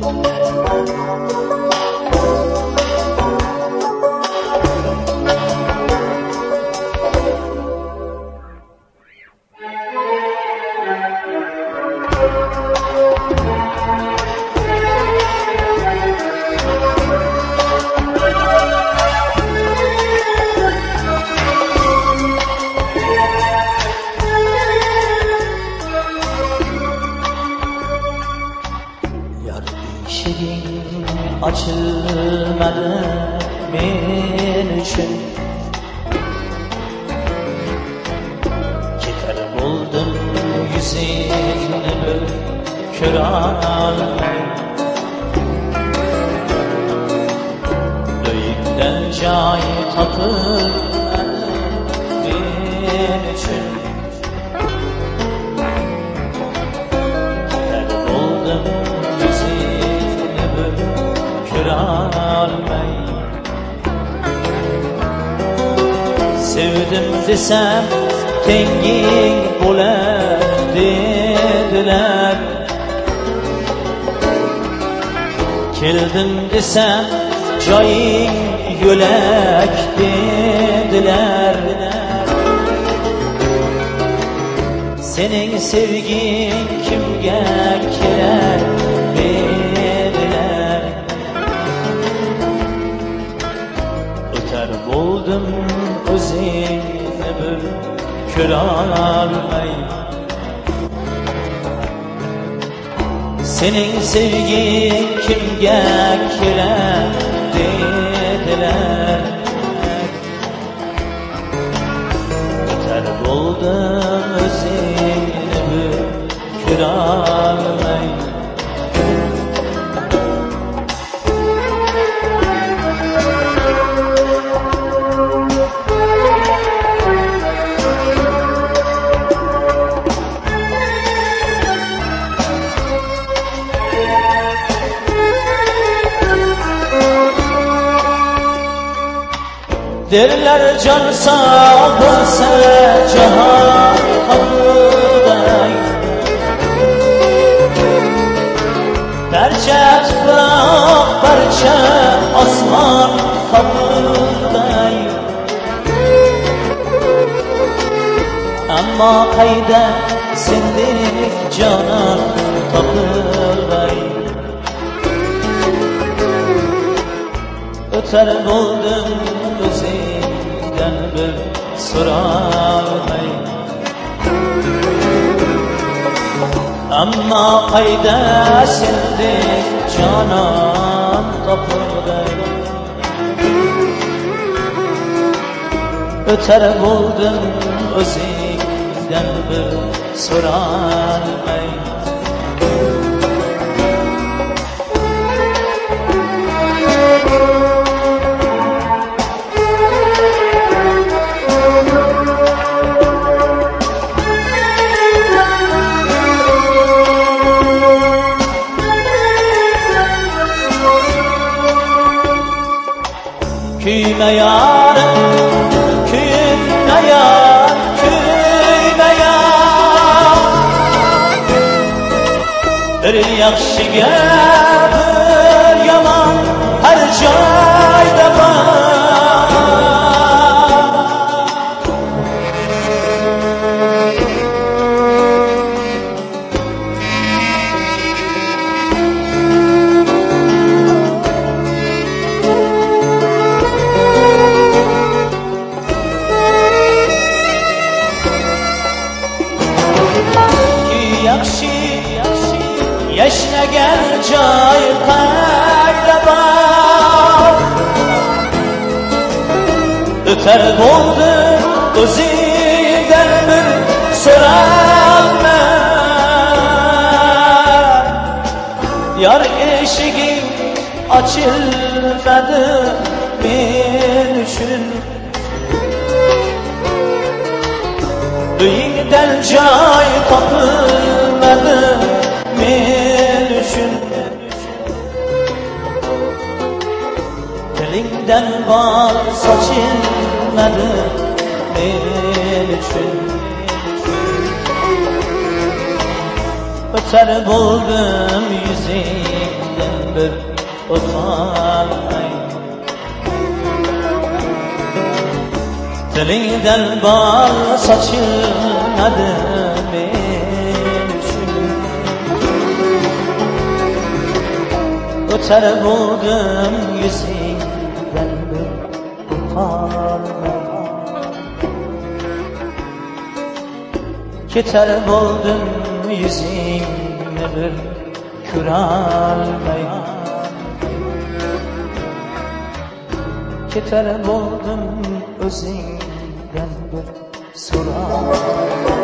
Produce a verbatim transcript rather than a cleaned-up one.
Açılmadı men üçün Keter buldum yüzünü köralmay Döyükten cay tapılmadı men üçün Keter buldum köralmay Sevdim desem tenging bo'lar dedilar Keldim desem joying yo'lak dedilar Sening sevging kimga kerak dedilar O'tar bo'ldim o'zingni bir ko'rolmay Sening sevging kimga kerak dedilar O'tar bo'ldim o'zingni bir ko'rolmay Derler can sağ olsa cihan kapıday Parça toprak parça asman kapıday Amma qayda sendek canan tapıday Öter buldum o'zingdan bir so'rolmay Ammo qayda sendek jonon topilday O'tar bo'ldim o'zingdan bir so'rolmay Kuyma yarim, kuyma yar, kuyma yar Bir yaxshiga bir yomon har joyda bor Yashnagan joy qayda bor O'tar bo'ldim o'zingdan bir so'rolmay Yor eshiging ochilmadi men uchun Uyingdan joy topilmadi men uchun Dilingdan bol sochilmadi men uchun O'tar bo'ldim yuzingdan bir o'tolmay tilingdan bol sochilmadi men uchun o'tar bo'ldim yuzingdan bir o'tolmay ketar bo'ldim yuzingni bir ko'rolmay ketar bo'ldim o'zingdan bir so'rolmay